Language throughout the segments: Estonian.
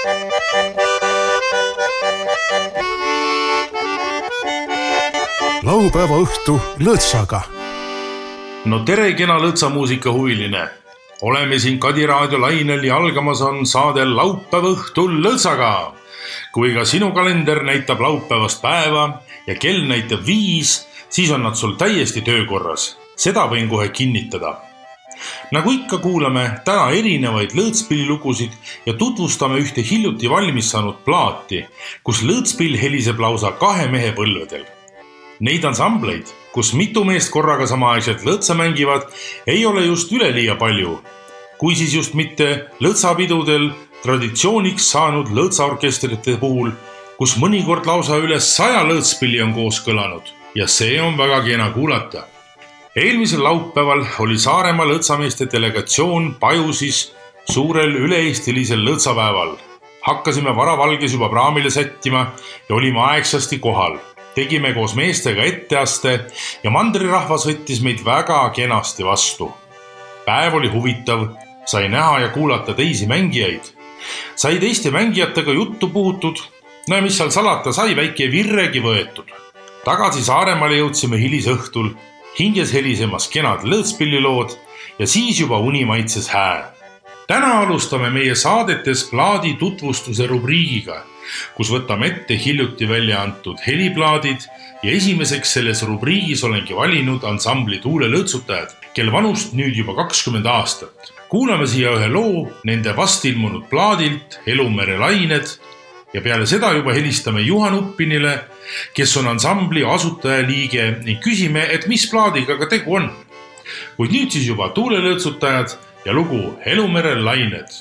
Laupäeva õhtu lõtsaga. No tere, kena lõtsamuusika huviline. Oleme siin Kadi raadio lainel ja algamas on saade Laupäeva õhtu lõtsaga. Kui ka sinu kalender näitab laupäevast päeva ja kell näitab 5, siis on nad sul täiesti töökorras. Seda võin kohe kinnitada. Nagu ikka kuulame täna erinevaid lõõtspillilugusid ja tutvustame ühte hiljuti valmis saanud plaati, kus lõõtspill heliseb lausa 2 mehe põlvedel. Neid ansambleid, kus mitu meest korraga samaaegselt lõõtsa mängivad, ei ole just üleliia palju, kui siis just mitte lõõtsapidudel traditsiooniks saanud lõõtsaorkestrite puhul, kus mõnikord lausa üle 100 lõõtspilli on koos kõlanud ja see on väga kena kuulata. Eelmisel laupäeval oli Saaremaa lõõtsameeste delegatsioon Pajusis suurel üle-eestilisel lõõtsapäeval. Hakkasime varavalges juba praamile sättima ja olime aegsasti kohal. Tegime koos meestega etteaste ja mandrirahvas võttis meid väga kenasti vastu. Päev oli huvitav, sai näha ja kuulata teisi mängijaid. Sai teiste mängijatega juttu puhutud, no ja mis seal salata, sai väike virregi võetud. Tagasi Saaremaale jõudsime hilisõhtul, hinges helisemas kenad lõõtspillilood ja siis juba uni maitses hää. Täna alustame meie saadetes plaadi tutvustuse rubriigiga, kus võtame ette hiljuti välja antud heliplaadid ja esimeseks selles rubriigis olengi valinud ansambli Tuule lõõtsutajad, kel vanust nüüd juba 20 aastat. Kuulame siia ühe loo nende vastilmunud plaadilt Elumere lained ja peale seda juba helistame Juhan Uppinile, kes on ansambli asutajaliige ning küsime, et mis plaadiga ka tegu on. Kuid nüüd siis juba Tuule lõõtsutajad ja lugu Elumere lained.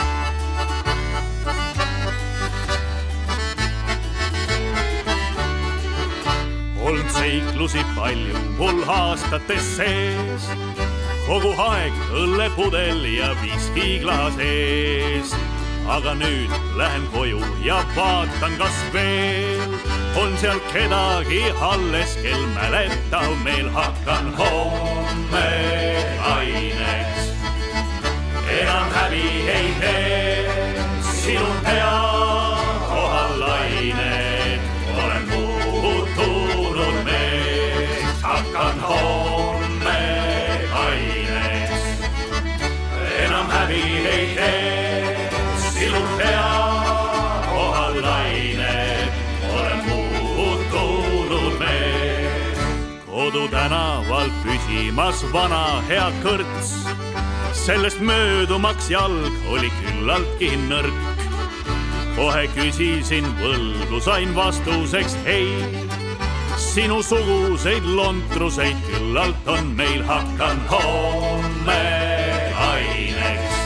Olnud seiklusi palju mul aastates sees, kogu aeg õllepudel ja viskiklaas ees. Aga nüüd lähen koju ja vaatan, kas veel on seal kedagi alles, kel mäletav meil hakkan homme aineks. Enam häbi ei tee, sinun pea kohal lained, olen muutunud mees, hakkan homme aineks. Enam häbi ei tee, sinun pea kohal lained, olen muutunud mees. Kodu tänaval püsimas vana hea kõrts, sellest möödumaks jalg oli küllaltki nõrk. Kohe küsisin võlgu, sain vastuseks hei. Sinu suguseid lontruseid küllalt on meil, hakkan homme aineks.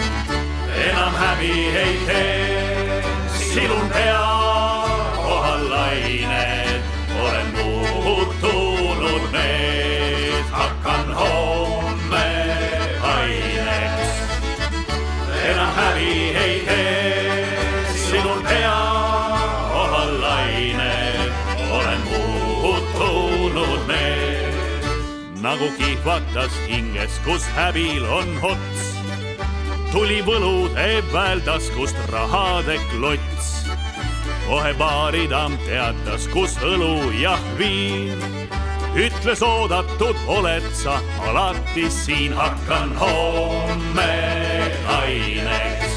Enam häbi ei tee, sinun pea kohal lained, olen muutunud mees, hakkan homme aineks. Enam häbi ei tee, sinun pea kohal lained, olen muutunud mees. Nagu kihvatas hinges, kus häbil on ots, tuli võlude väldas, kust rahade klots. Kohe baaridam teatas, kus õlu ja viin, ütles oodatud oled sa alati siin, hakkan homme aineks.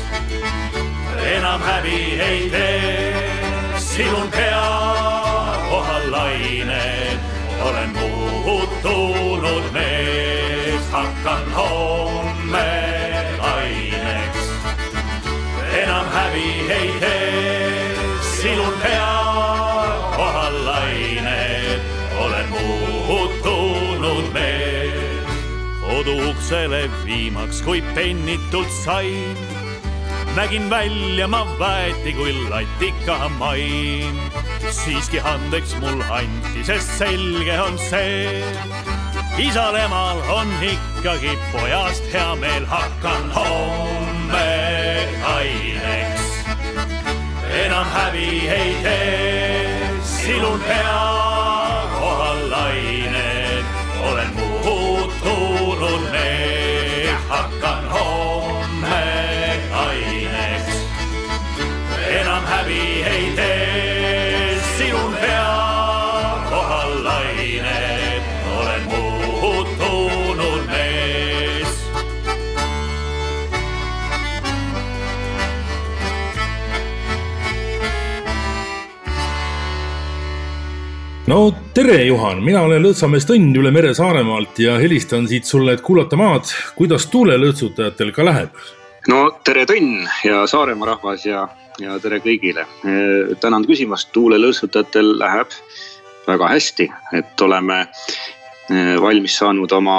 Enam häbi ei tee, sinun pea kohal lained, olen muutunud mees, hakkan homme aineks. Enam häbi ei tee, sinun pea kohal lained, olen muutunud mees. Kodu uksele viimaks, kui pennitult sain, nägin välja ma väeti kui latika main. Siiski andeks mul anti, sest selge on see, isal emal on ikkagi pojast hea meel, hakkan homme aineks. Enam häbi ei tee, sinun pea kohal lained, olen muutunud mees, hakkan homme aineks. No tere Juhan, mina olen Lõõtsamees Tõnn üle mere Saaremaalt ja helistan siit sulle, et kuulata maad, kuidas tuulelõõtsutajatel ka läheb. No tere Tõnn ja Saaremaa rahvas ja tere kõigile. Tänan küsimast, tuulelõõtsutajatel läheb väga hästi, et oleme valmis saanud oma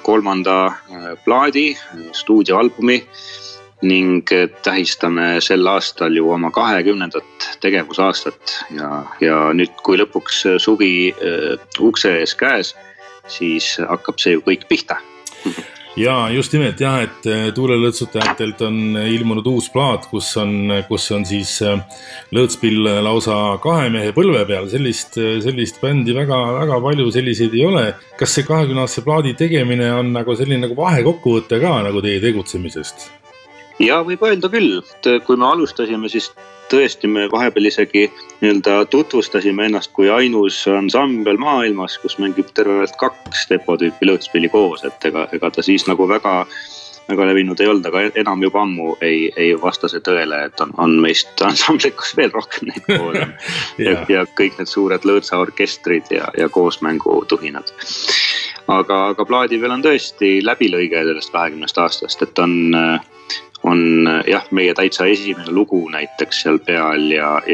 3. plaadi, stuudioalbumi ning tähistame sel aastal ju oma 20. tegevusaastat ja nüüd, kui lõpuks suvi ukse ees käes, siis hakkab see ju kõik pihta. Ja just nimelt jah, et tuulelõõtsutajatelt on ilmunud uus plaat, kus on siis lõõtspill lausa 2 mehe põlve peal. Sellist bändi väga palju selliseid ei ole. Kas see 20-aastase plaadi tegemine on nagu selline nagu vahekokkuvõte ka nagu teie tegutsemisest? Ja võib öelda küll, et kui me alustasime, siis tõesti me vahepeal isegi tutvustasime ennast kui ainus ansambel maailmas, kus mängib tervelt 2 depotüüpi lõõtspilli koos, et ega ta siis nagu väga levinud ei olnud, aga enam juba ammu ei vasta see tõele, et on meist ansamblikus veel rohkem neid koos ja kõik need suured lõõtsaorkestrid ja koosmängu tuhinad. Aga plaadi veel on tõesti läbilõige sellest 20 aastast, et on jah, meie täitsa esimene lugu näiteks seal peal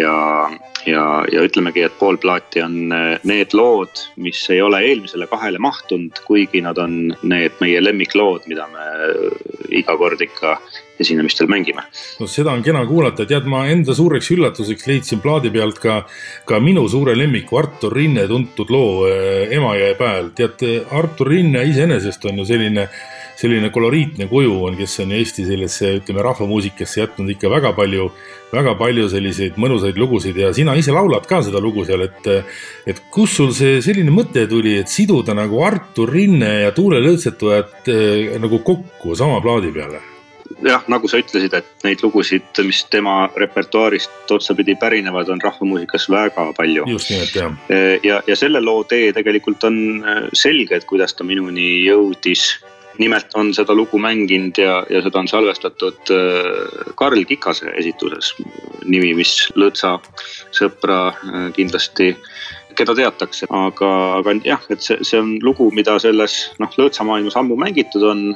ja ütlemegi, et pool plaati on need lood, mis ei ole eelmisele 2 mahtunud, kuigi nad on need meie lemmiklood, mida me iga kord ikka esinemistel mängime. No seda on kena kuulata, tead, ma enda suureks üllatuseks leidsin plaadi pealt ka minu suure lemmiku Artur Rinne tuntud loo Emajõe pääl. Tead, Artur Rinne iseenesest on ju selline koloriitne kuju on, kes on Eesti sellesse, ütleme, rahvamuusikasse jätnud ikka väga palju selliseid mõnusaid lugusid ja sina ise laulad ka seda lugu seal, et kus sul see selline mõte tuli, et siduda nagu Artur Rinne ja tuulelõõtsutajad nagu kokku sama plaadi peale? Jah, nagu sa ütlesid, et neid lugusid, mis tema repertuaarist otsapidi pärinevad, on rahvamuusikas väga palju. Just nimelt, jah. Ja selle loo tee tegelikult on selge, et kuidas ta minuni jõudis. Nimelt on seda lugu mänginud ja seda on salvestatud Karl Kikase esituses, nimi, mis lõõtsa sõpra kindlasti, keda teatakse. Aga jah, et see on lugu, mida selles lõõtsa maailmas ammu mängitud on,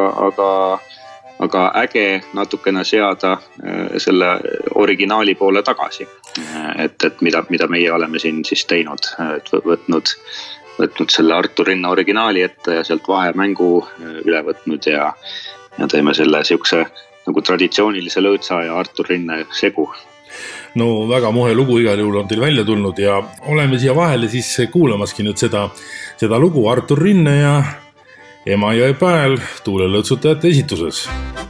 aga äge natukene seada selle originaali poole tagasi. Et mida meie oleme siin siis teinud, et võtnud selle Artur Rinne originaali ette ja sealt vahemängu üle võtnud ja teeme selle siukse nagu traditsioonilise lõõtsa ja Artur Rinne segu. No väga mohe lugu igal juhul on teil välja tulnud ja oleme siia vahele siis kuulamaski nüüd seda lugu Artur Rinne ja Emajõe pääl tuulelõõtsutajate esituses.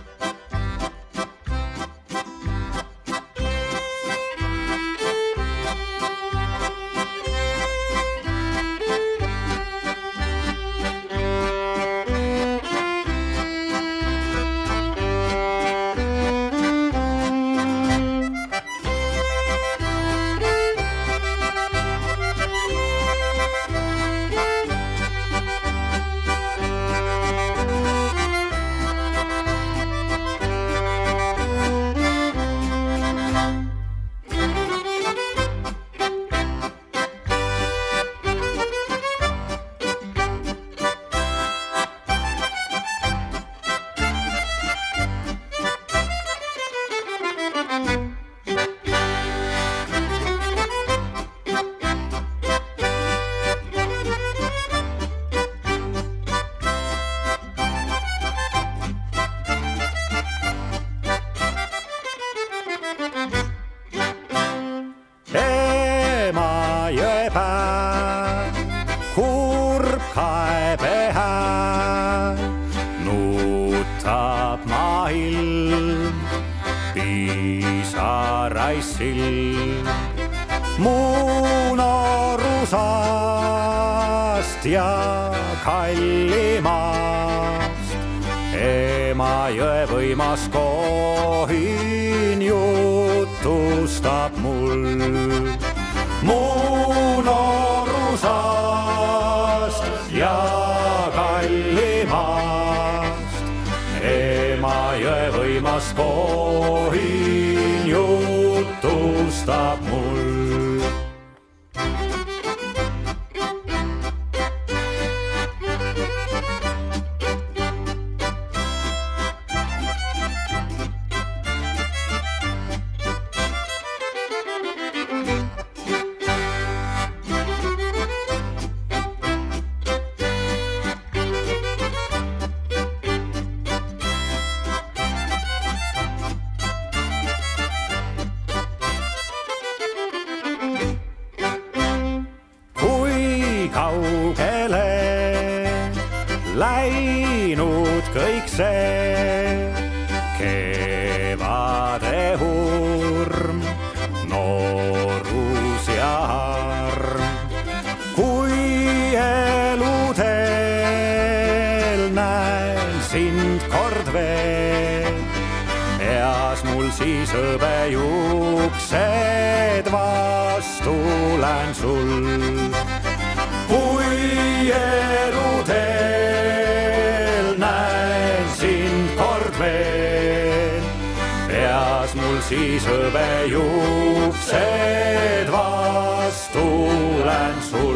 Muunarusast ja kallimast Emajõe võimas kohin jutustab mul. Muunarusast ja kallimast Emajõe võimas kohin jutustab mul. läinud kõik see. Kevade hurm, noorus ja harm. Kui eluteel näen sind kord veel, peas mul siis hõbejuuksed vastu lähen sul. Kui eluteel näen sind kord veel, peas mul siis hõbejuuksed vastu lähen sul.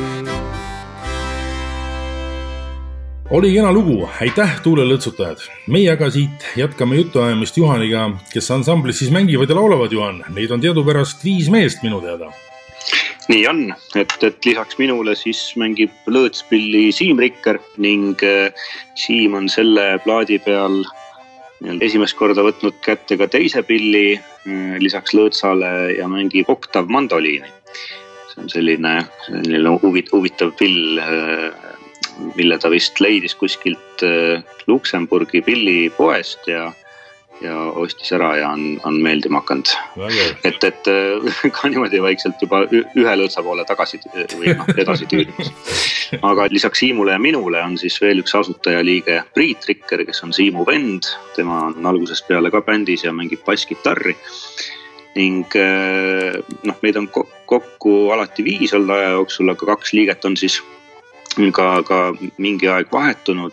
Oli kena lugu, aitäh tuulelõtsutajad. Meie aga siit jätkame jutuajamist Juhaniga, kes ansamblis siis mängivad ja laulavad. Juhan, neid on teadupärast 5 meest minu teada. Nii on, et lisaks minule siis mängib lõõtspilli Siim Rikker ning Siim on selle plaadi peal esimest korda võtnud kätte ka teise pilli lisaks lõõtsale ja mängib oktav mandoliini. See on selline huvitav pill, mille ta vist leidis kuskilt Luksemburgi pillipoest ja ostis ära ja on meeldima hakanud. Et ka niimoodi vaikselt juba ühe lõõtsa poole tagasi või edasi tüürimas. Aga lisaks Siimule ja minule on siis veel üks asutajaliige Priit Rikker, kes on Siimu vend. Tema on algusest peale ka bändis ja mängib basskitarri. Ning meid on kokku alati 5 olnud aja jooksul, aga 2 liiget on siis ka mingi aeg vahetunud.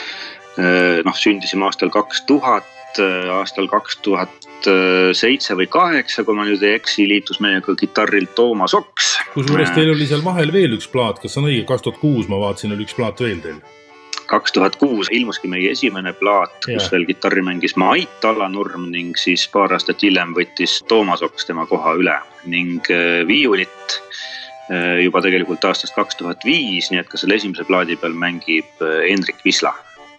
Sündisime aastal 2000, aastal 2007 või 2008, kui ma nüüd ei eksi, liitus meiega kitarrilt Toomas Oks. Kusjuures teil oli seal vahel veel üks plaat, kas on õige? 2006 ma vaatasin, oli üks plaat veel teil. 2006 ilmuski meie esimene plaat, kus veel kitarri mängis Mait Allanurm ning siis paar aastat hiljem võttis Toomas Oks tema koha üle ning viiulit juba tegelikult aastast 2005, nii et ka selle esimese plaadi peal mängib Hendrik Visla.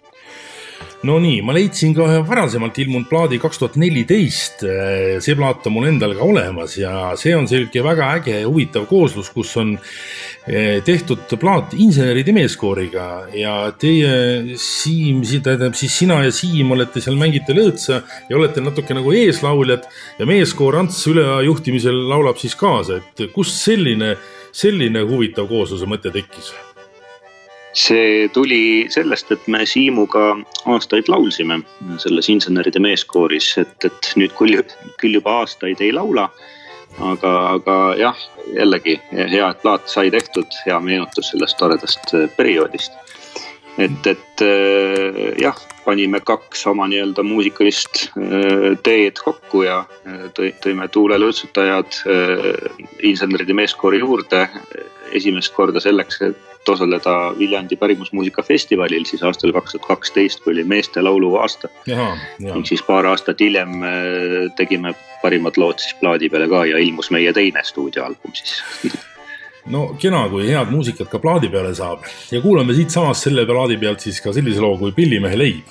No nii, ma leidsin ka varasemalt ilmunud plaadi 2014, see plaat on mul endal ka olemas ja see on selline väga äge ja huvitav kooslus, kus on tehtud plaat inseneride meeskooriga ja teie Siim, siis sina ja Siim olete seal mängite lõõtsa ja olete natuke nagu eeslauljad ja meeskoor Ants üle juhtimisel laulab siis kaasa, et kust selline huvitav koosluse mõte tekkis? See tuli sellest, et me Siimuga aastaid laulsime selles inseneride meeskooris, et nüüd küll juba aastaid ei laula, aga jah, jällegi hea, et plaat sai tehtud, hea meenutus sellest toredast perioodist. Et jah, panime 2 oma nii-öelda muusikalist teed kokku ja tõime tuulelõõtsutajad inseneride meeskoori juurde esimest korda selleks, et osaleda Viljandi pärimusmuusika festivalil siis aastal 2012, kui oli meeste laulu aasta. Ning siis paar aastat hiljem tegime parimad lood siis plaadi peale ka ja ilmus meie teine stuudioalbum siis. No kena, kui head muusikat ka plaadi peale saab. Ja kuulame siit samast selle plaadi pealt siis ka sellise loo kui Pillimehe leib.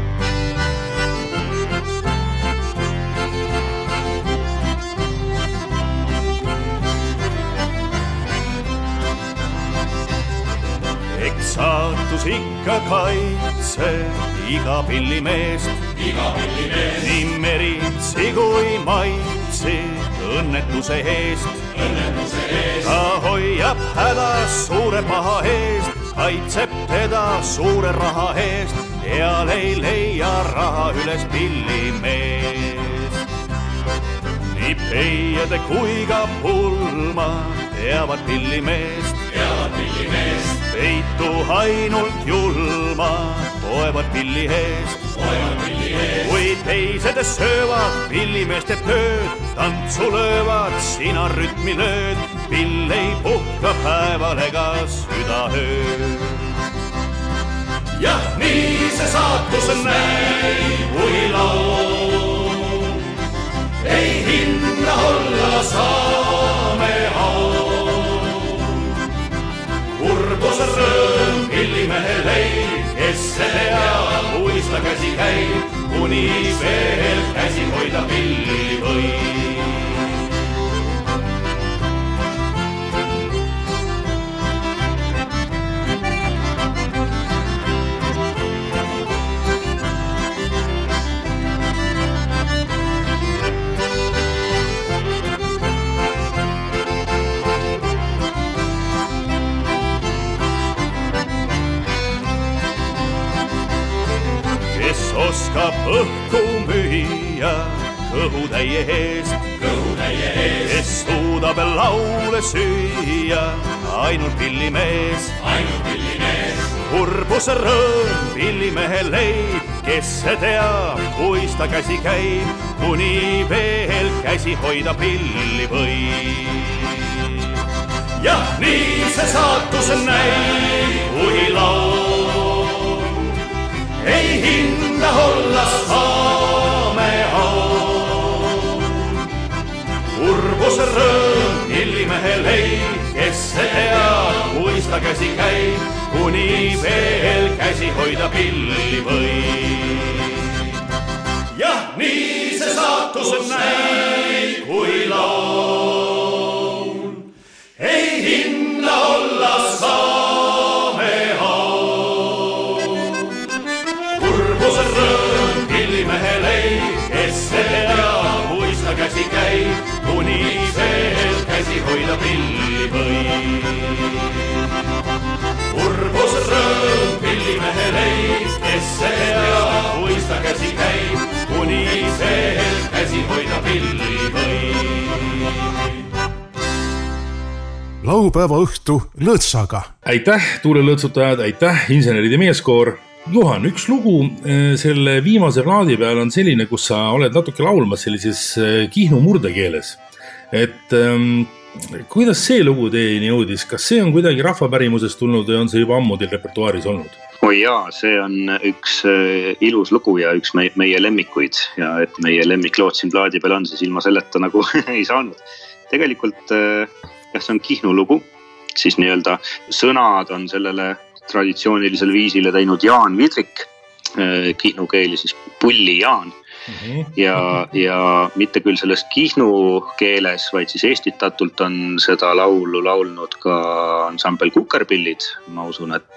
Saatus ikka kaitse iga pillimeest, nii meritsi kui maitsi õnnetuse eest. Ta hoiab hädas suure paha eest, kaitseb teda suure raha eest, eal ei leia raha üles pillimeest. Nii peiede kui ka pulma teavad pillimeest, peitu ainult julma poevad pilli eest. Kui teised söövad pillimeeste tööd, tantsu löövad, sina rütmi lööd, pill ei puhka päeval ega südaööd. Jah, nii see saatus näib, kui laul ei hinna olla saame au. Kurbus rõõm, pillimehe leib, kes see teab, kuis ta käsi käib, kuni veel käsi hoida pilli võib. oskab õhku müüa kõhutäie eest, kes suudab laule süüa ainult pillimees. Kurbus rõõm pillimehel leib, kes see teab, kuis ta käsi käib, kuni veel käsi hoida pilli võib. Jah, nii see saatus näib, kui laul ei hinda olla saame au. Kurbus rõõm pillimehel leib, kes see teab, kuis ta käsi käib, kuni veel käsi hoida pilli võib. Jah, nii see saatus näib, kui laul ei hinda olla saame au. Kurbus rõõm pillimehel leib, kes see teab, kuis ta käsi käib, kuni veel käsi hoida pilli võib. Kurbus rõõm pillimehel leib, kes see teab, kuis ta käsi käib, kuni veel käsi hoida pilli võib. Laupäeva õhtu lõõtsaga. Aitäh, tuulelõõtsutajad, aitäh, inseneride meeskoor. Juhan, üks lugu selle viimase plaadi peal on selline, kus sa oled natuke laulmas sellises Kihnu murdekeeles. Et kuidas see lugu teieni jõudis? Kas see on kuidagi rahvapärimusest tulnud või on see juba ammu teil repertuaaris olnud? Oi jaa, see on üks ilus lugu ja üks meie lemmikuid. Ja et meie lemmiklood siin plaadi peal on, siis ilma selleta nagu ei saanud. Tegelikult see on Kihnu lugu, siis nii-öelda sõnad on sellele traditsioonilisel viisile teinud Jaan Vidrik, Kihnu keeli siis Pulli Jaan. Ja mitte küll selles Kihnu keeles, vaid siis eestitatult on seda laulu laulnud ka ansambel Kukerpillid. Ma usun, et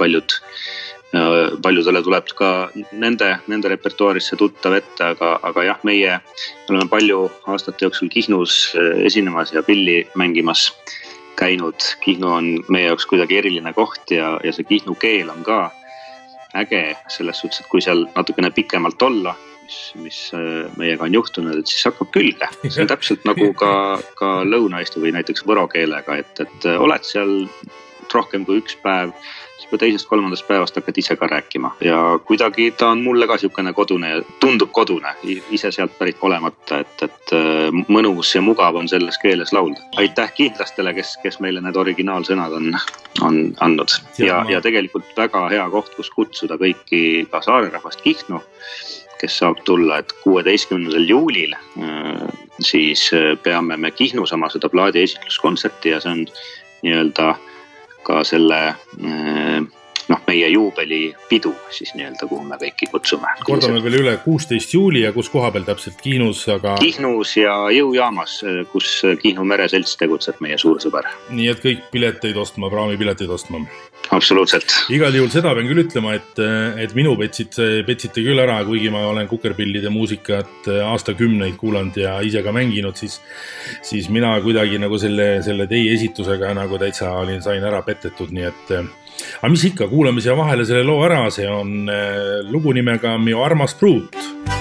paljudele tuleb ka nende repertuaarisse tuttav ette, aga jah, meie oleme palju aastate jooksul Kihnus esinemas ja pilli mängimas käinud. Kihnu on meie jaoks kuidagi eriline koht ja see Kihnu keel on ka äge selles suhtes, et kui seal natukene pikemalt olla, mis meiega on juhtunud, et siis hakkab külge. See on täpselt nagu ka Lõuna-Eesti või näiteks võro keelega, et oled seal rohkem kui üks päev, siis juba teisest, kolmandast päevast hakkad ise ka rääkima. Ja kuidagi ta on mulle ka siukene kodune ja tundub kodune, ise sealt pärit olemata, et mõnus ja mugav on selles keeles laulda. Aitäh kindlastele, kes meile need originaalsõnad on andnud. Ja tegelikult väga hea koht, kus kutsuda kõiki ka saarerahvast Kihnu, kes saab tulla, et 16. juulil siis peame me Kihnus oma seda plaadi esitluskontserti ja see on nii-öelda ka selle meie juubelipidu siis nii-öelda, kuhu me kõiki kutsume. Kordame veel üle 16. juuli ja kus koha peal täpselt Kihnus, aga... Kihnus ja jõujaamas, kus Kihnu mereselts tegutseb meie suur sõber. Nii et kõik pileteid ostma, praamipileteid ostma. Absoluutselt. Igal juhul seda pean küll ütlema, et minu petsite küll ära, kuigi ma olen Kukerpillide muusikat aastakümneid kuulanud ja ise ka mänginud, siis mina kuidagi nagu selle teie esitusega nagu täitsa sain ära petetud, nii et aga mis ikka, kuulame siia vahele selle loo ära, see on lugu nimega Mio armas pruut.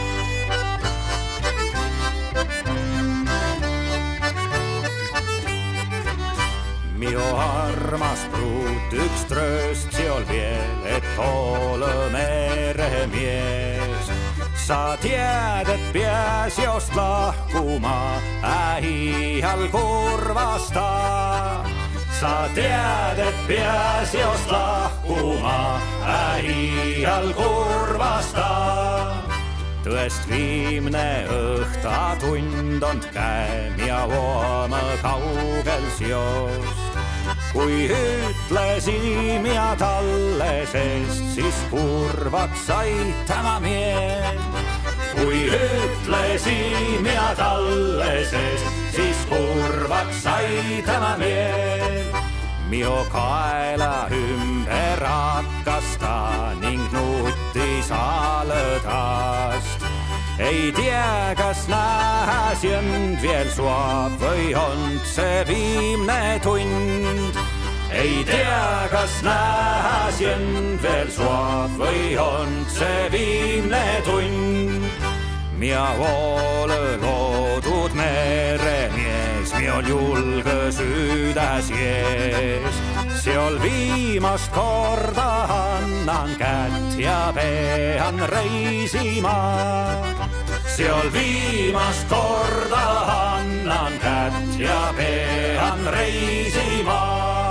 Mio armas pruut, üks trööst siol veel, et ole meremies. Sa tead, et peas jost lahkuma, iial kurvasta. Sa tead, et peas jost lahkuma, iial kurvasta. Tõest viimne õhtatund on käem ja voome kaugel seost. Kui ütlesin ja talle sest, siis kurvaks sai tema miel. Kui ütlesin ja talle sest, siis kurvaks sai tema miel. Mio kaela ümber hakkas ta ning nutis alõdast. Ei tea, kas nähäs jõnd veel suab või on see viimne tund. Ei tea, kas nähas jõnd veel suad või on see viimne tund. Mia voole loodud meremies, miol julge süüdäs jees. Seal viimast korda annan kätt ja pean reisima. Seal viimast korda annan kätt ja pean reisima.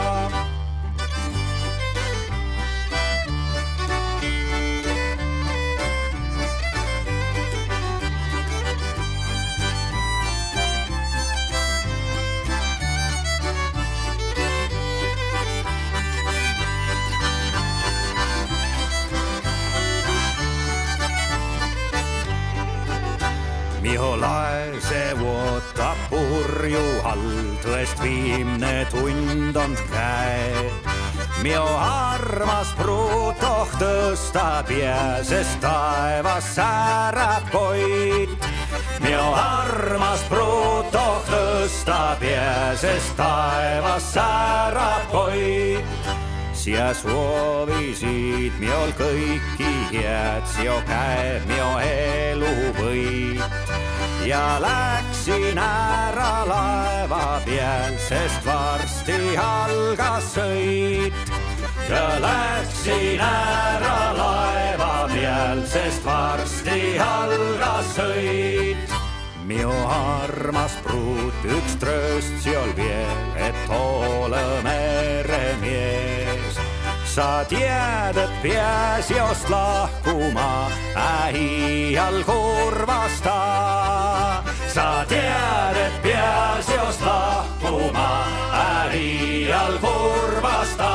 Mio laev see ootab purju all, tõest viimne tund on käe. Mio armas pruutoh tõsta pea, sest taevas säärab koit. Mio armas pruutoh tõsta pea, sest taevas säärab koit. Sia soovisid miol kõiki head, sio käeb mio elu võit. Ja läksin ära laeva peal, sest varsti algas sõit. Ja läksin ära laeva peal, sest varsti algas sõit. Mio armas pruut, üks trööst siol veel, et ole meremies. Sa tead, et peas jost lahkuma, iial kurvasta. Sa tead, et peas jost lahkuma, iial kurvasta.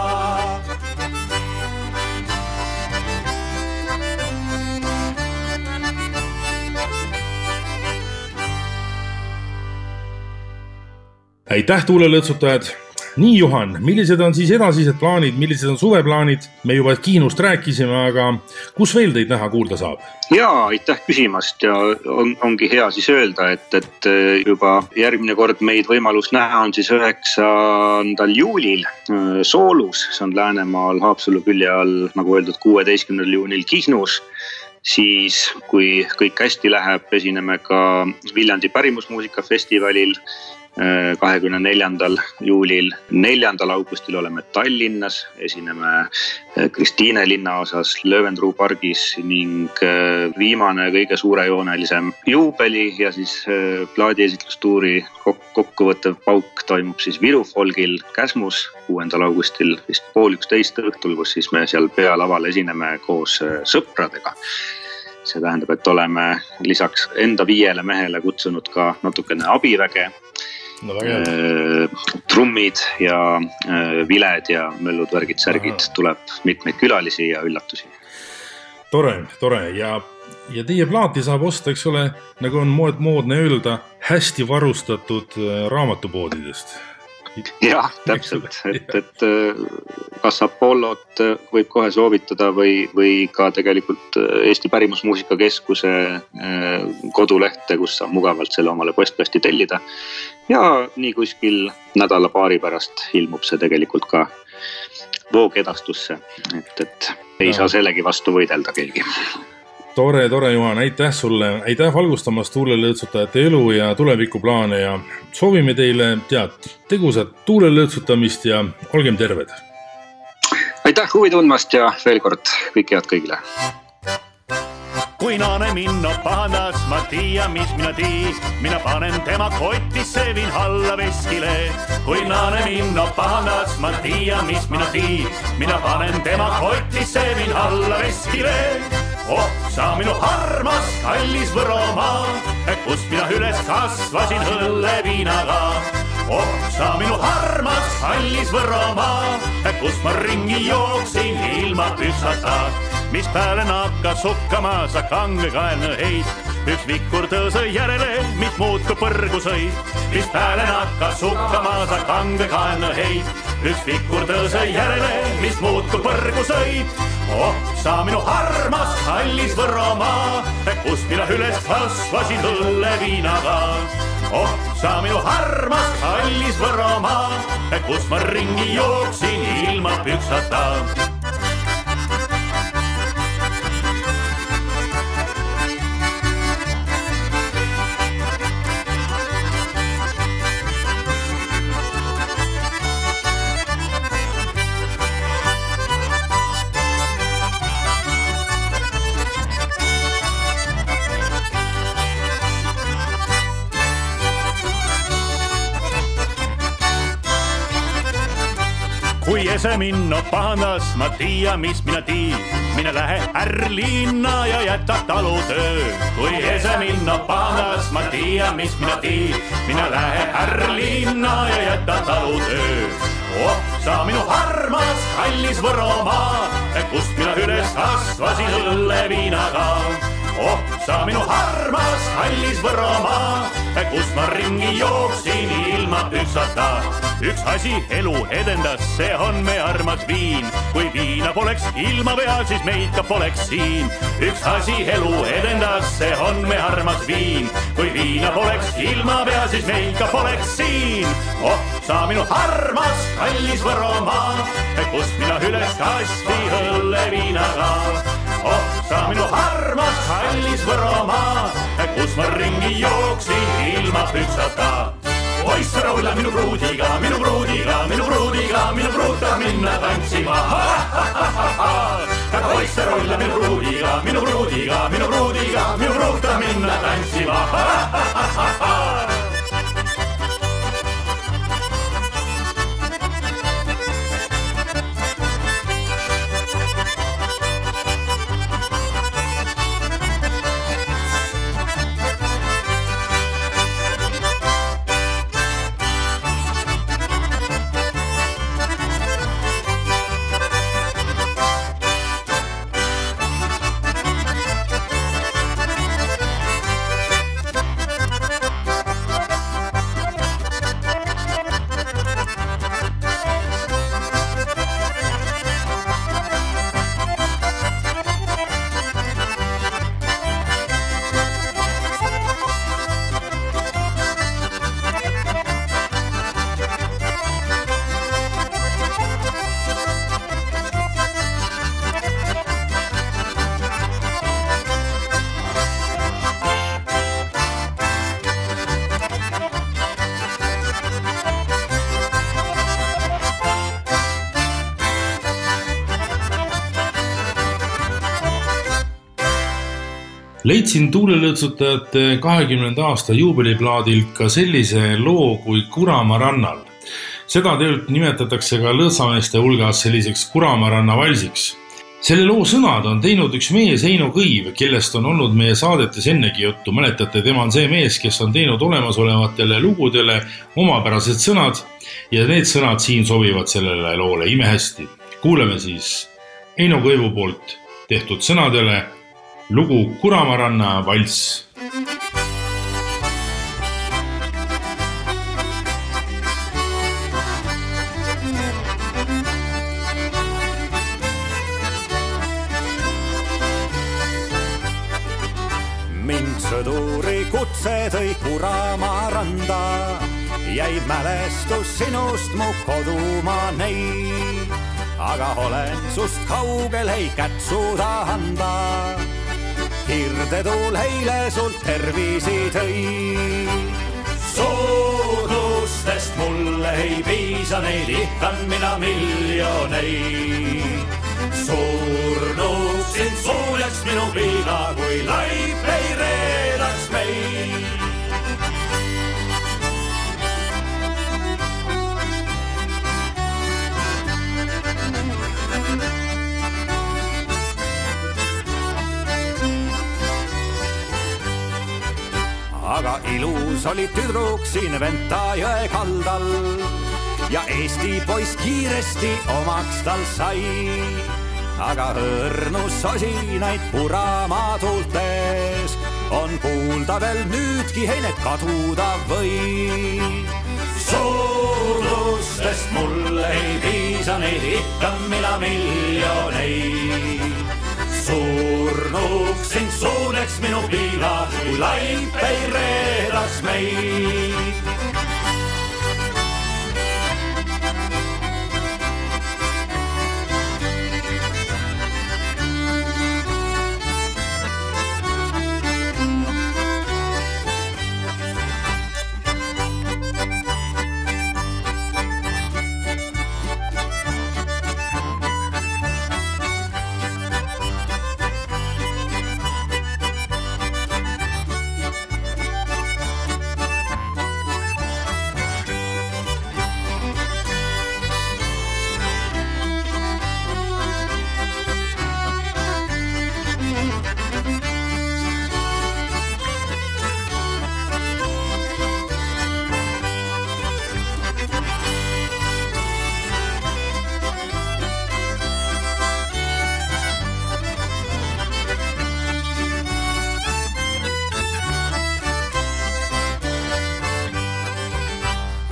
Aitäh tuulelõtsutajad! Nii Juhan, millised on siis edasised plaanid, millised on suveplaanid? Me juba Kiinust rääkisime, aga kus veel teid näha kuulda saab? Jaa, aitäh küsimast ja ongi hea siis öelda, et juba järgmine kord meid võimalus näha on siis 9. juulil Soolus, see on Läänemaal Haapsalu külje all, nagu öeldud 16. juunil Kihnus. Siis kui kõik hästi läheb, esineme ka Viljandi pärimusmuusikafestivalil 24. juulil, 4. augustil oleme Tallinnas, esineme Kristiine linnaosas Lööventruu pargis ning viimane kõige suurejoonelisem juubeli ja siis plaadiesitlustuuri kokkuvõttev pauk toimub siis Viru Folgil Käsmus 6. augustil vist 12:30 õhtul, kus siis me seal pealaval esineme koos sõpradega. See tähendab, et oleme lisaks enda 5 mehele kutsunud ka natukene abiväge. No, trummid ja viled ja möllud, värgid, särgid, tuleb mitmeid külalisi ja üllatusi. Tore. Ja teie plaati saab osta, eks ole, nagu on moodne öelda, hästi varustatud raamatupoodidest. Jah, täpselt, et kas Apollot võib kohe soovitada või ka tegelikult Eesti Pärimusmuusikakeskuse kodulehte, kus saab mugavalt selle omale postkasti tellida. Ja nii kuskil nädala-paari pärast ilmub see tegelikult ka voogedastusse, et ei saa sellegi vastu võidelda keegi. Tore, Juhan, aitäh sulle, aitäh valgustamast tuulelõõtsutajate elu ja tulevikuplaane ja soovime teile tegusat tuulelõõtsutamist ja olgem terved. Aitäh huvi tundmast ja veel kord kõik head kõigile. Kui naane minno pahandas, ma tia, mis mina tii. Mina panen tema kotisse, viin alla veskile. Kui naane minno pahandas, ma tia, mis mina tii. Mina panen tema kotisse, viin alla veskile. Sa minu armas, kallis Võromaa, kust mina üles kasvasin õlleviinaga. Sa minu armas, kallis Võromaa, kust ma ringi jooksin ilma püksata. Mis pääle nakkas sukkama, sa kangekaelne heid. Üks vikur tõõse järele, mis muutku põrgu sõi. Mis pääle nakkas sukkama, sa kangekaelne heid. Üks vikur tõõse järele, mis muutku põrgu sõi. Sa minu armas, kallis Võromaa, kust mina üles kasvasin õlleviinaga. sa minu armas kallis Võromaa, kus ma ringi jooksin ilma püksata. Kui ese minno pahandas, ma tia, mis mina tii. Mina lähe ärlinna ja jäta talutöö. Kui ese minno pahandas, ma tia, mis mina tii. Mina lähe ärlinna ja jäta talutöö. Oh, sa minu armas kallis Võromaa, kust mina üles kasvasin õlleviinaga. Oh, sa minu armas kallis Võromaa, kus ma ringi jooksin ilma püksata. Üks asi elu edendas, see on me armas viin. Kui viina poleks ilma peal, siis meid ka poleks siin. Üks asi elu edendas, see on me armas viin. Kui viina poleks ilma peal, siis meid ka poleks siin. Oh, sa minu armas kallis Võromaa, kust mina üles kasti õlleviinaga. Oh, sa minu armas kallis Võromaa, kus ma ringi jooksin ilma püksata. Oissa rolla minu pruudiga, minu pruudiga, minu pruudiga, minu pruuta minna tantsima. Oissa rolla minu pruudiga, minu pruudiga, minu pruudiga, minu pruuta minna tantsima. Leidsin tuulelõtsutajate 20. aasta juubeliplaadilt ka sellise loo kui Kuramaa rannal. Seda töölt nimetatakse ka lõõtsameeste hulgas selliseks Kuramaa ranna valsiks. Selle loo sõnad on teinud üks mees Eino Kõiv, kellest on olnud meie saadetes ennegi juttu. Mäletate, tema on see mees, kes on teinud olemasolevatele lugudele omapärased sõnad ja need sõnad siin sobivad sellele loole imehästi. Kuuleme siis Eino Kõivu poolt tehtud sõnadele lugu Kuramaa ranna valss. Mind sõduri kutse tõi Kuramaa randa, jäi mälestus sinust mu kodumaa neid, aga olen sust kaugel, ei kätsuda anda. Hirdetuul eile sult tervisi tõi. Soodustest mulle ei piisa, neid ihkan mina miljoneid. Surnuks sind suuljaks minu piila, kui laip ei reedaks meid. Aga ilus oli tüdruk siin Venta jõe kaldal ja Eesti poiss kiiresti omaks tal sai. Aga õrnus osinaid Kuramaa tuultes on kuulda veel nüüdki, ei need kaduda või. Soodustest mulle ei piisa, neid ihkan mina miljoneid. Surnuks sind suuneks minu piila, kui laip ei reedaks meid.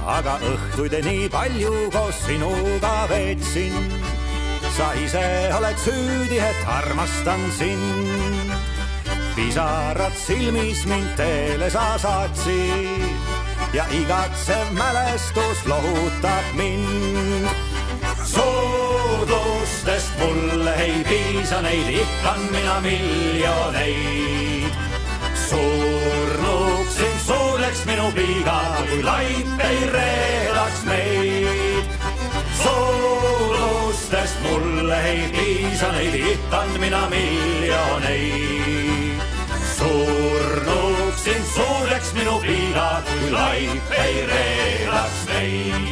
aga õhtuid nii palju koos sinuga veetsin. Sa ise oled süüdi, et armastan sind. Pisarad silmis mind teele sa saatsid ja igatsev mälestus lohutab mind. Soodlustest mulle ei piisa, neid ihkan mina miljoneid. Surnuksin suureks minu pliiga, kui laip ei reedaks meid. Soodlustest mulle ei piisa, neid ihkan mina miljoneid. Surnuksin suureks minu pliiga, kui laip ei reedaks meid.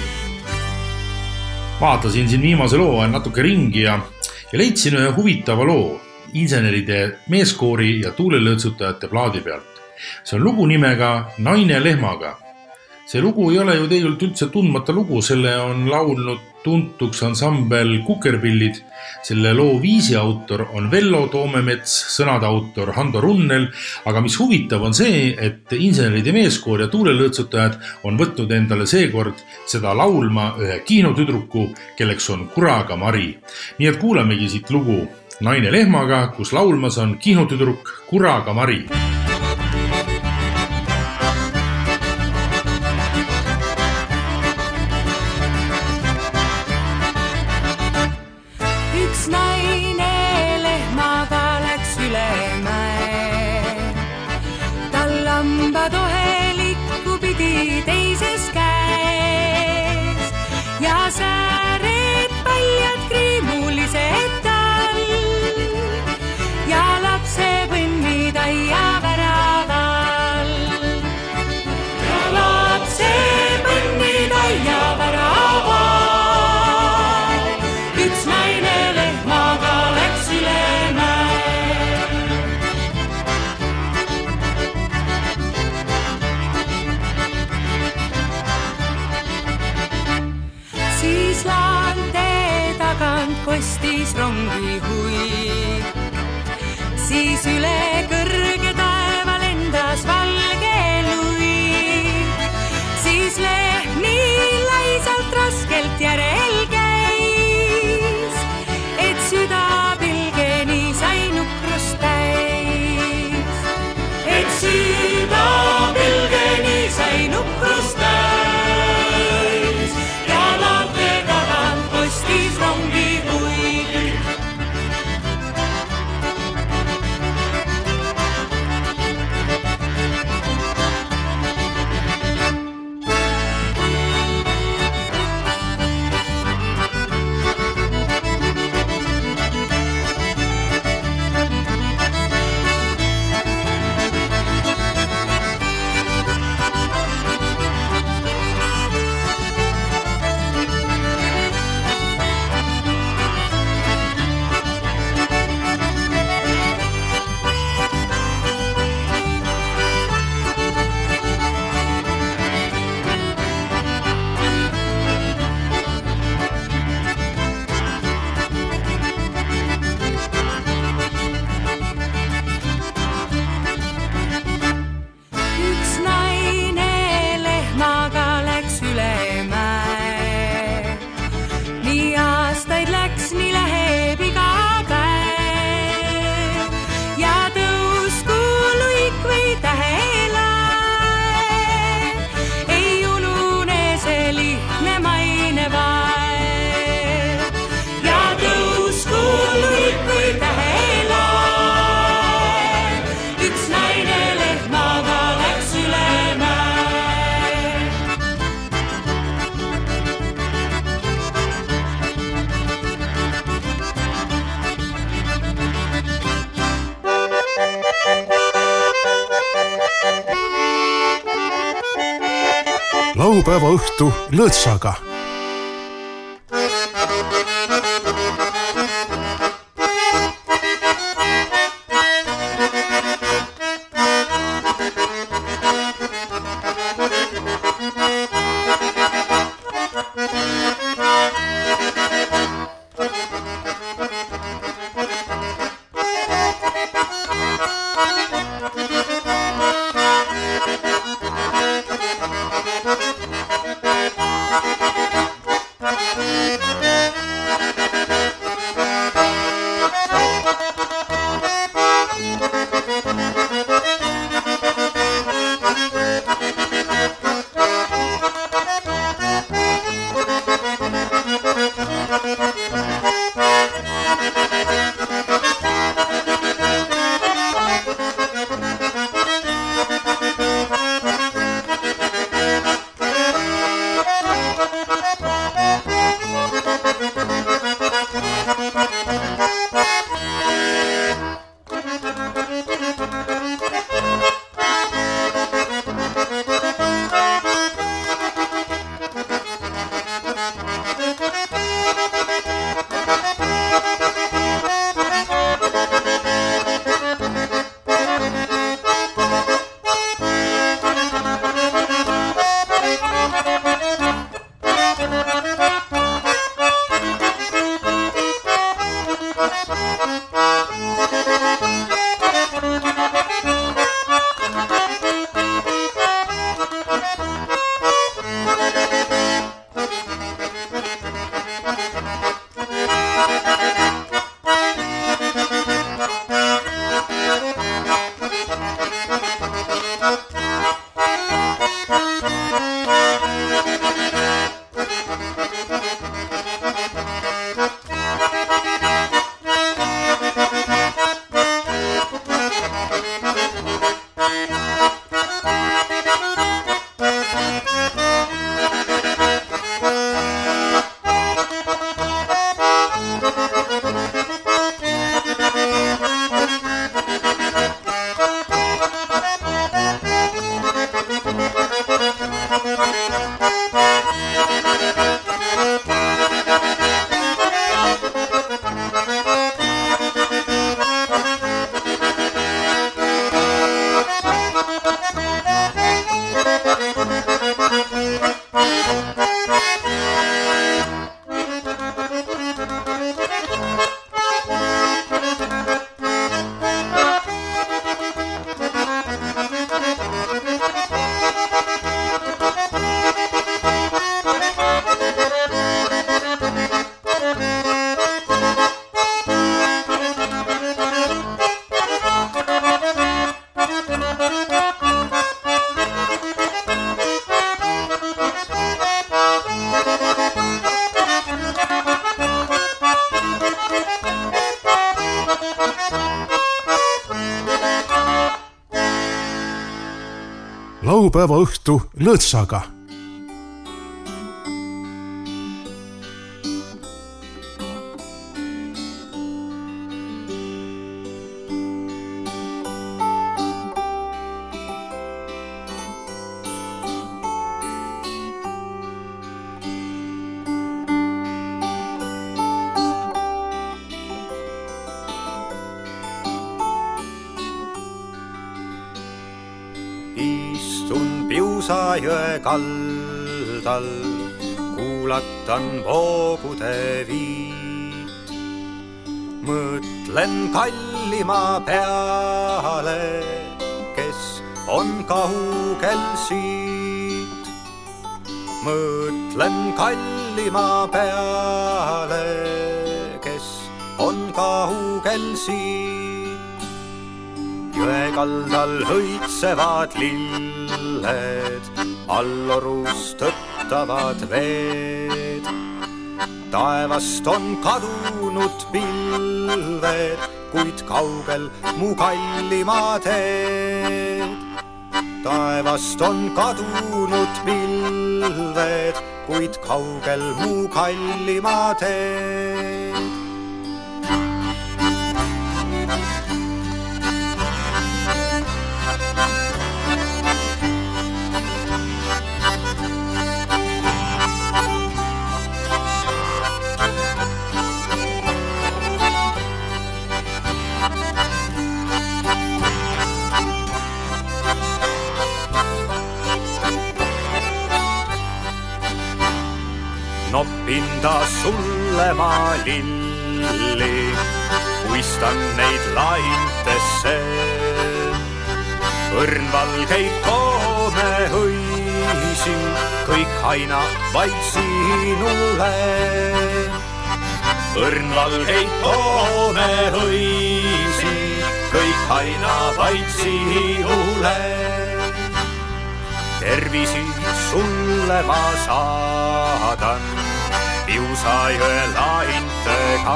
Vaatasin siin viimase loo natuke ringi ja leidsin ühe huvitava loo inseneride meeskoori ja tuulelõõtsutajate plaadi pealt. See on lugu nimega Naine lehmaga. See lugu ei ole ju tegelikult üldse tundmata lugu, selle on laulnud tuntuks ansambel Kukerpillid. Selle loo viisi autor on Vello Toomemets, sõnade autor Hando Runnel, aga mis huvitav on see, et inseneride meeskoor ja tuulelõõtsutajad on võtnud endale seekord seda laulma ühe Kihnu tüdruku, kelleks on Kuraga Mari. Nii et kuulamegi siit lugu Naine lehmaga, kus laulmas on Kihnu tüdruk Kuraga Mari. Kostis rongi hui, siis üle kõrge taeva lendas valge lui. Siis lehm nii laisalt raskelt järel käis, et süda pilgeni sai nukrust täis. Et süda pilgeni sai nukrust täis ja laante tagant kostis rongi. Laupäeva õhtu lõõtsaga. laupäeva õhtu lõõtsaga. Istun Piusajõe kaldal, kuulatan voogude viit. Mõtlen kallima peale, kes on kaugel siit. Mõtlen kallima peale, kes on kaugel siit. Jõe kaldal hõitsevad lilled, allorus tõttavad veed. Taevast on kadunud pilved, kuid kaugel mu kallima teed. Taevast on kadunud pilved, kuid kaugel mu kallima teed. Noppin taas sulle ma lilli, puistan neid laintesse. Õrnvalgeid koomehõisi, kõik aina vaid sinule. Õrnvalgeid koomehõisi, kõik aina vaid sinule. Tervisi sulle ma saadan Piusajõe laintega.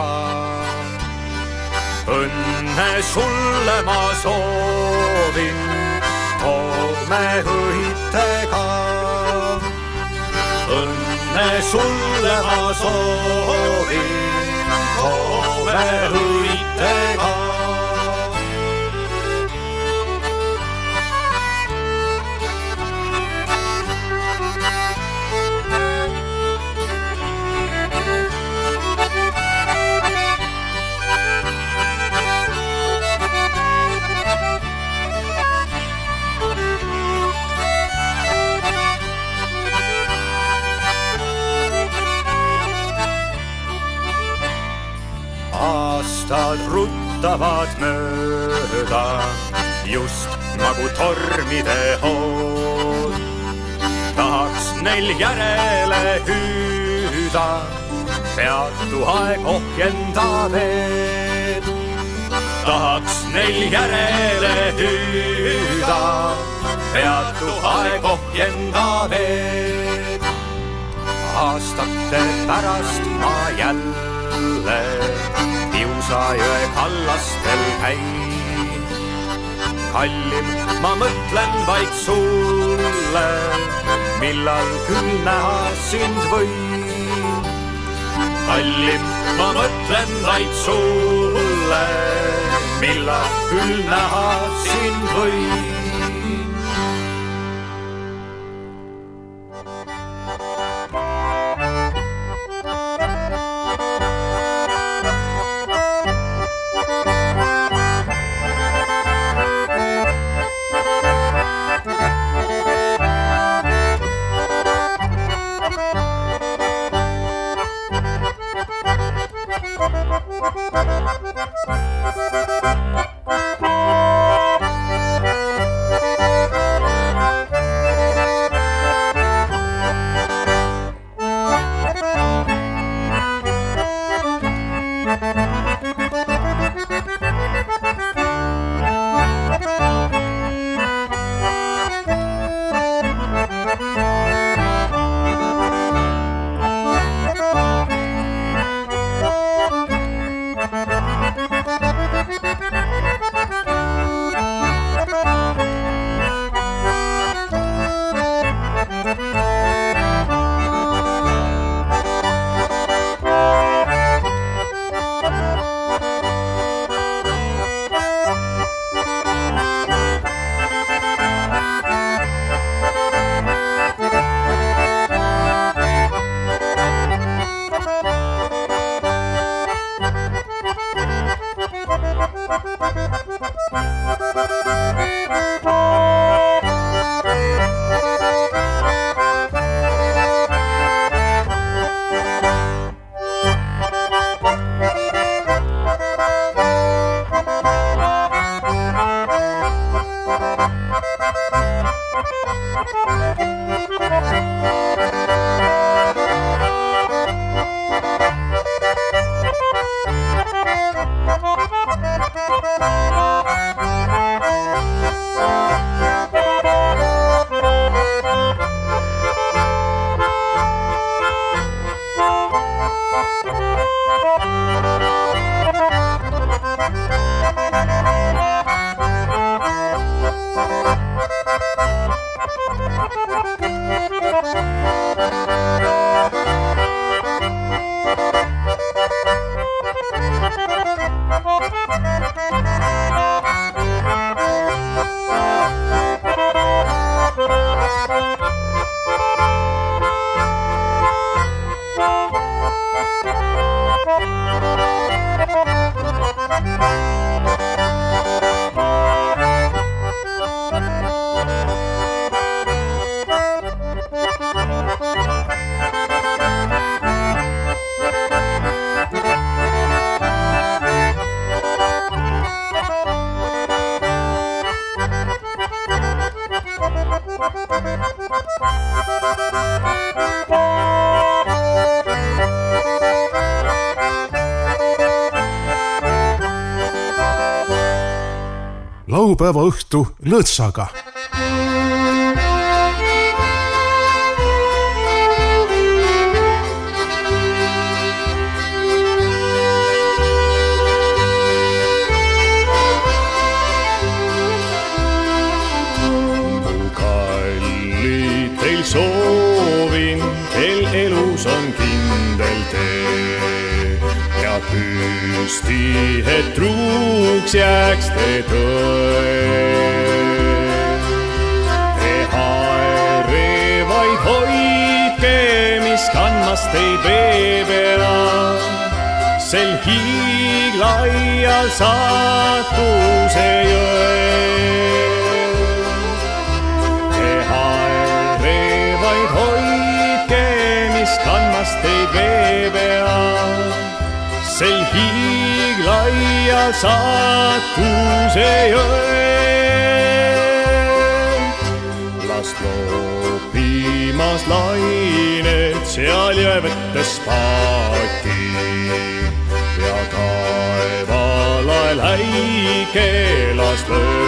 Õnne sulle ma soovin koomehõitega. Õnne sulle ma soovin koomehõitega. Aastad ruttavad mööda, just nagu tormide hood. Tahaks neil järele hüüda, peatu aeg ohjenda veed. Tahaks neil järele hüüda, peatu aeg ohjenda veed. Aastate pärast ma jälle Piusajõe kallastel käin. Kallim, ma mõtlen vaid sulle, millal küll näha sind võin. Kallim, ma mõtlen vaid sulle, millal küll näha sind võin. Laupäeva õhtu lõõtsaga. Soovin, kel elus on kindel tee ja püsti, et truuks jääks te tõe. Te haere vaid hoidke, mis kandmas teid vee peal, sel hiiglaial saatuse jõe. Kandmas teid vee peal, sel hiiglaia saatuse jõe. Las loopimas lained seal jõevetes paati ja taevalael häike las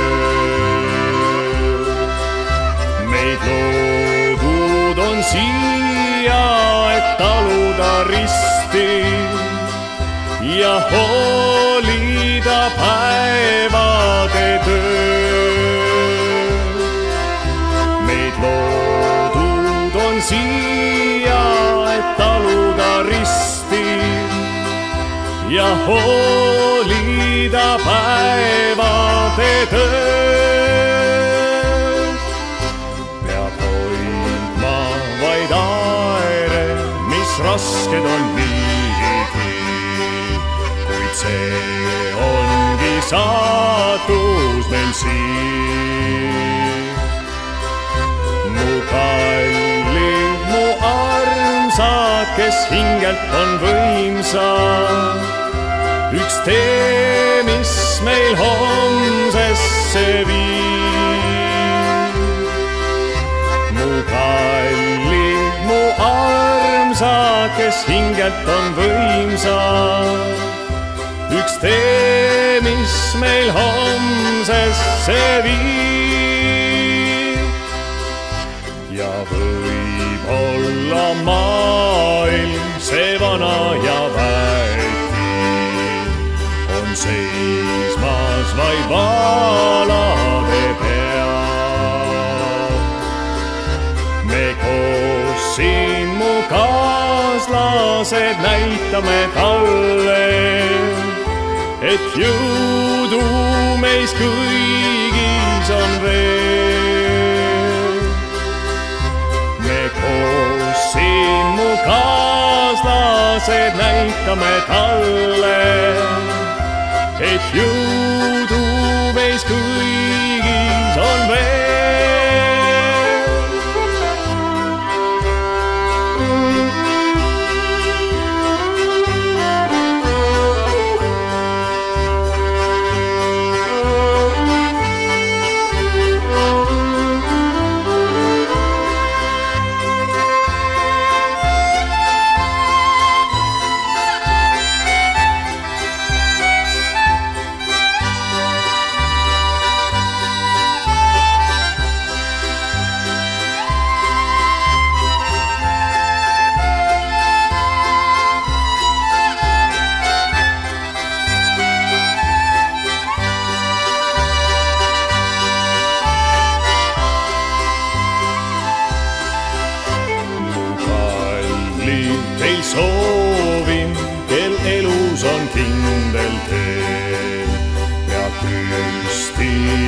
löö. Meid loodud on siia, et taluda risti ja hoolida päevade töö. Meid loodud on siia, et taluda risti ja hoolida päevade töö. Peab hoidma vaid aere, mis rasked on niigi, kuid see ongi saatus meil siin. Mu kallid, mu armsad, kes hingelt on võimsad, üks tee, mis meil homsesse viib. Mu kallid, mu armsad, kes hingelt on võimsad, üks tee, mis meil homsesse viib. Ja võib-olla maailm, see vana ja väeti, on seismas vaid valade peal. Me koos siin, mu kaaslased, näitame talle, et jõudu meis kõigis on veel. Me koos siin, mu kaaslased, näitame talle, et jõudu meis kõigis on veel.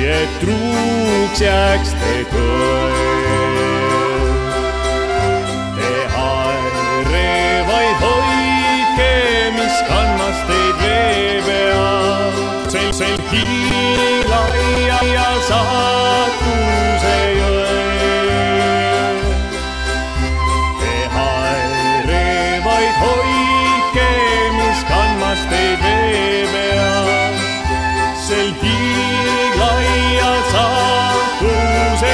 et truuks jääks te tõel. Te haerevaid hoidke, mis kannas teid vee peal. Sel hiilaia ja saatuse jõel. Te haerevaid hoidke, mis kannas teid vee peal. Sel hiilaia saatuse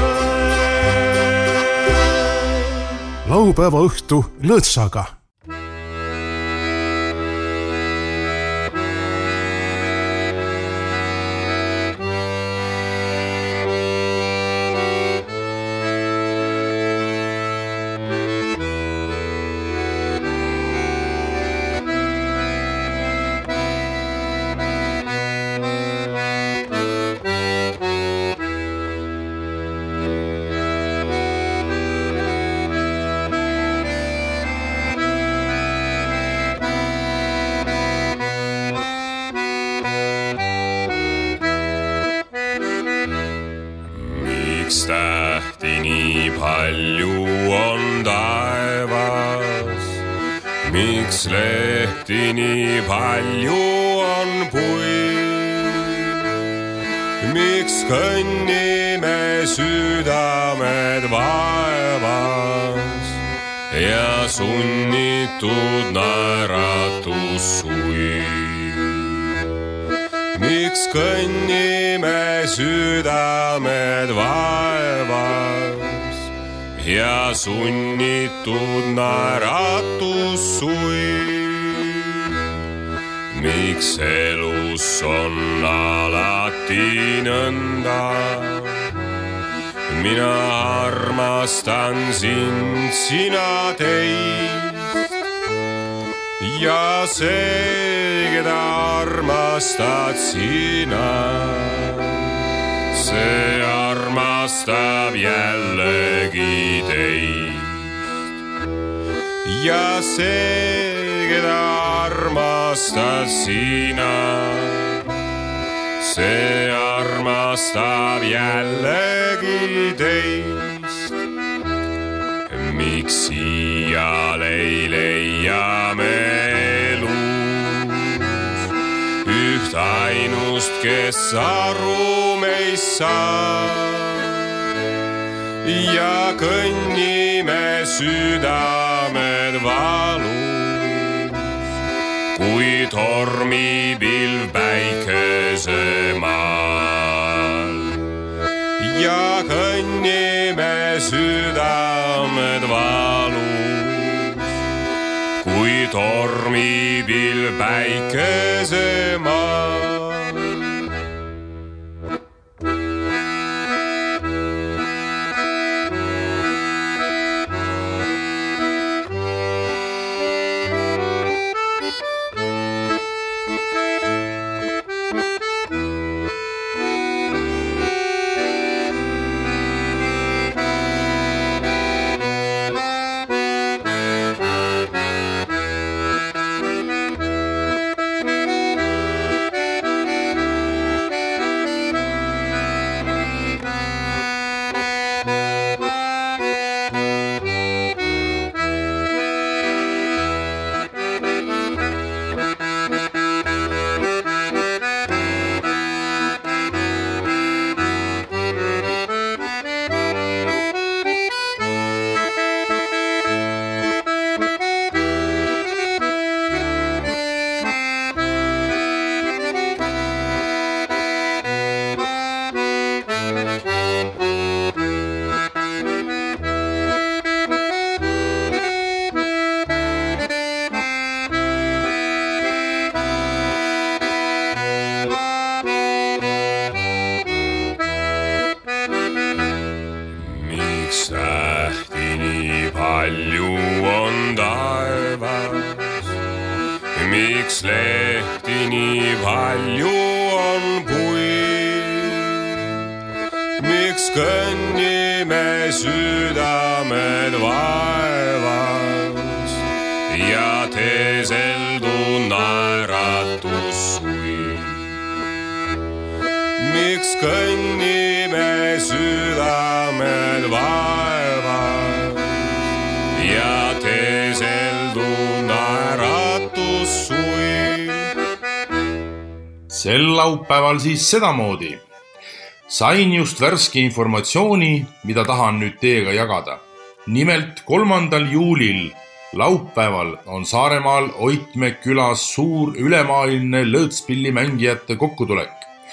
jõel. Laupäeva õhtu lõõtsaga. Tähti nii palju on taevas, miks lehti nii palju on puid, miks kõnnime südamed vaevas ja sunnitud naeratus suid. Miks kõnnime südamed vaevas ja sunnitud naeratus suid. Miks elus on alati nõnda, mina armastan sind, sina teist. Ja see, keda armastad sina, see armastab jällegi teist. Ja see, keda armastad sina, see armastab jällegi teist. Miks siia ei leia me elus üht ainust, kes aru meist saab ja kõnnime südamed valus, kui tormipilv päikese maal ja kõnnime südamed valus, kui tormipilv päikese maal. miks lehti nii palju on puid, miks kõnnime südamed vaevas ja teeseldu naeratus suid. Miks üks kõnnime südamel vaeva ja teisel naeratus suvi. Sel laupäeval siis sedamoodi. Sain just värske informatsiooni, mida tahan nüüd teiega jagada. Nimelt 3. juulil laupäeval on Saaremaal Oitme külas suur ülemaailmne lõõtspillimängijate kokkutulek.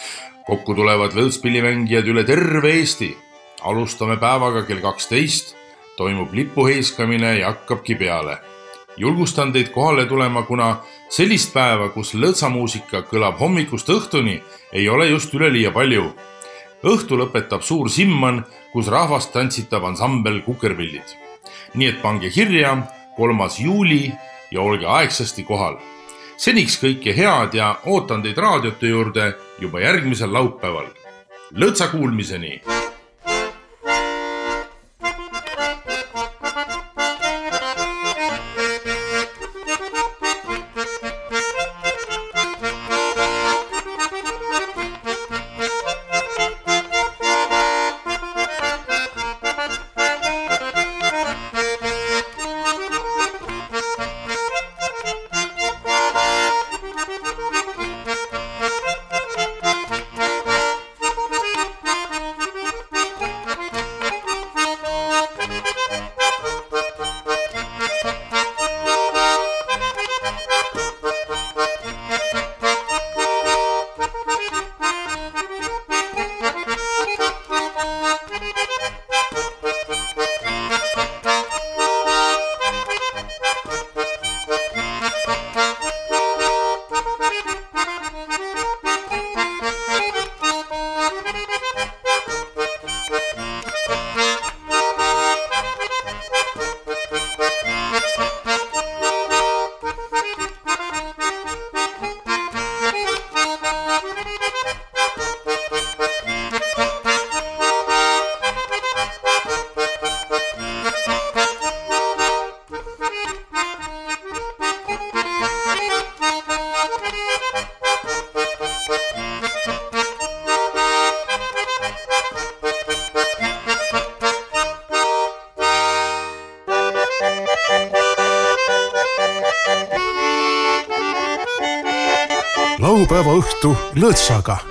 Kokku tulevad lõõtspillimängijad üle terve Eesti. Alustame päevaga kell 12, toimub lipuheiskamine ja hakkabki peale. Julgustan teid kohale tulema, kuna sellist päeva, kus lõõtsamuusika kõlab hommikust õhtuni, ei ole just üleliia palju. Õhtu lõpetab suur simman, kus rahvast tantsitab ansambel Kukerpillid. Nii et pange kirja 3. juuli ja olge aegsasti kohal. Seniks kõike head ja ootan teid raadiote juurde juba järgmisel laupäeval. Lõõtsa kuulmiseni! Laupäeva õhtu Lõõtsaga.